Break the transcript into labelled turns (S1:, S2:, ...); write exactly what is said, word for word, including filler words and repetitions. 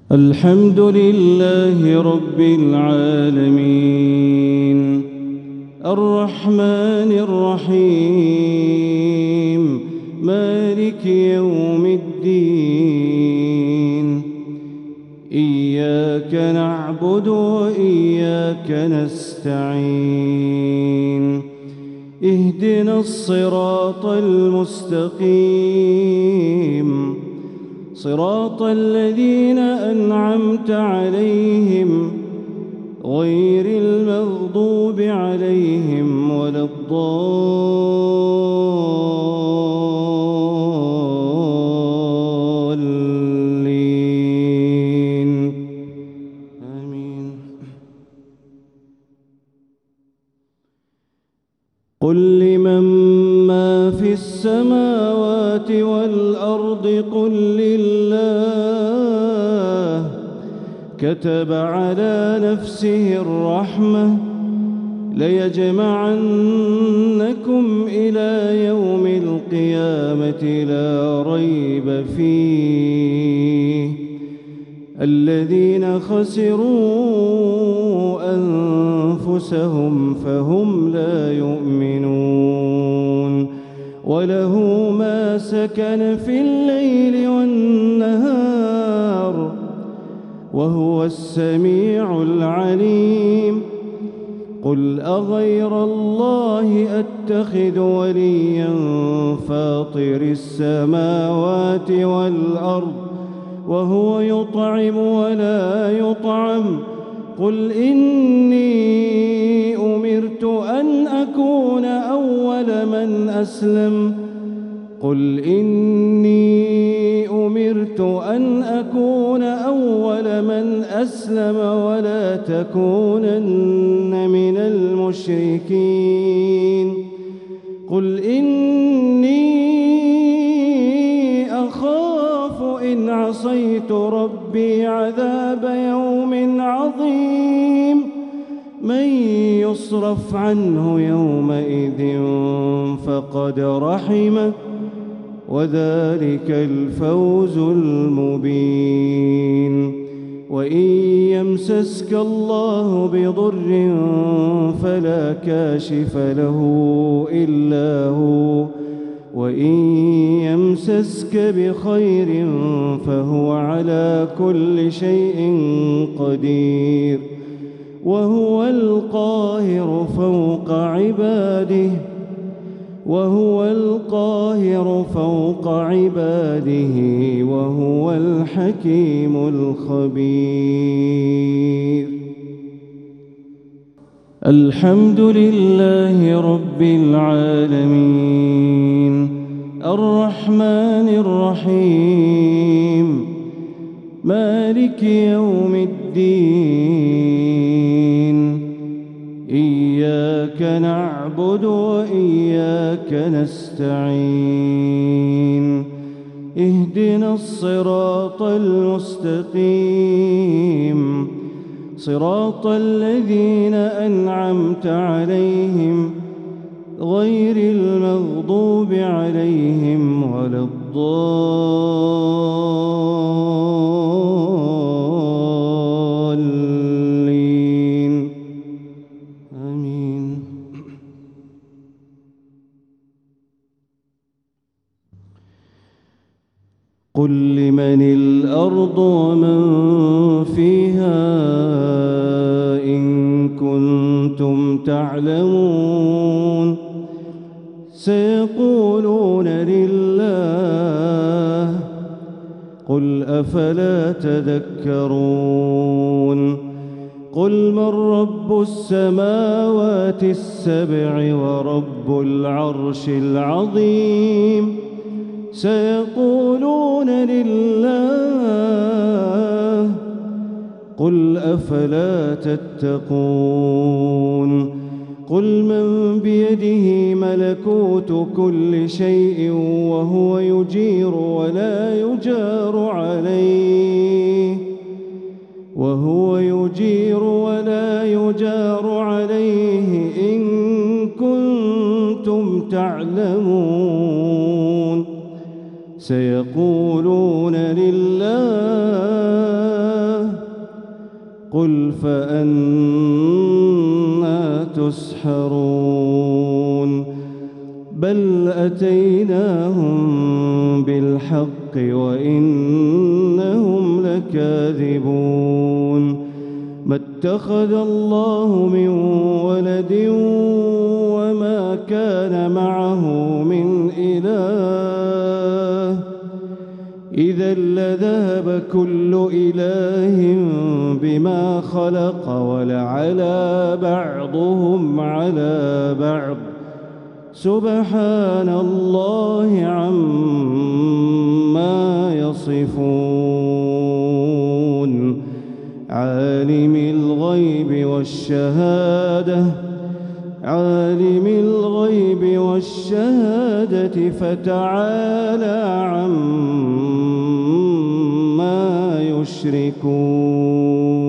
S1: الحمد لله رب العالمين الرحمن الرحيم مالك يوم الدين إياك نعبد وإياك نستعين اهدنا الصراط المستقيم صراط الذين أنعمت عليهم غير المغضوب عليهم ولا الضالين آمين. قل لمن ما في السماوات والأرض قل لله كتب على نفسه الرحمة ليجمعنكم إلى يوم القيامة لا ريب فيه الذين خسروا أنفسهم فهم لا يؤمنون وله ما سكن في الليل والنهار وهو السميع العليم قل أغير الله أتخذ وليا فاطر السماوات والأرض وهو يطعم ولا يطعم قل إني أمرت أن أكون أول من أسلم قل إني أمرت أن أكون أول من أسلم ولا تكونن من المشركين قل إني أخاف إن عصيت ربي عذاب يوم عظيم من يصرف عنه يومئذ فقد رحمه وذلك الفوز المبين وإن يمسسك الله بضر فلا كاشف له إلا هو وإن يمسسك بخير فهو على كل شيء قدير وهو القاهر فوق عباده وهو القاهر فوق عباده وهو الحكيم الخبير. الحمد لله رب العالمين الرحمن الرحيم مالك يوم الدين إياك نعبد وإياك نستعين اهدنا الصراط المستقيم صراط الذين أنعمت عليهم غير المغضوب عليهم ولا الضالين آمين. قل لمن الأرض ومن فيها إن كنتم تعلمون سيقولون لله قل أفلا تذكرون قل من رب السماوات السبع ورب العرش العظيم سيقولون لله قل أفلا تتقون قل من بيده ملكوت كل شيء وهو يجير ولا يجار عليه وهو يجير ولا يجار عليه إن كنتم تعلمون سيقولون لله قل فأنى تسحرون بل أتيناهم بالحق وإنهم لكاذبون ما اتخذ الله من ولد وما كان معه من إله إذا لذهب كل إله بما خلق ولعلى بعضهم على بعض سبحان الله عما يصفون عالم الغيب والشهادة عالم الغيب والشهادة فتعالى عما يشركون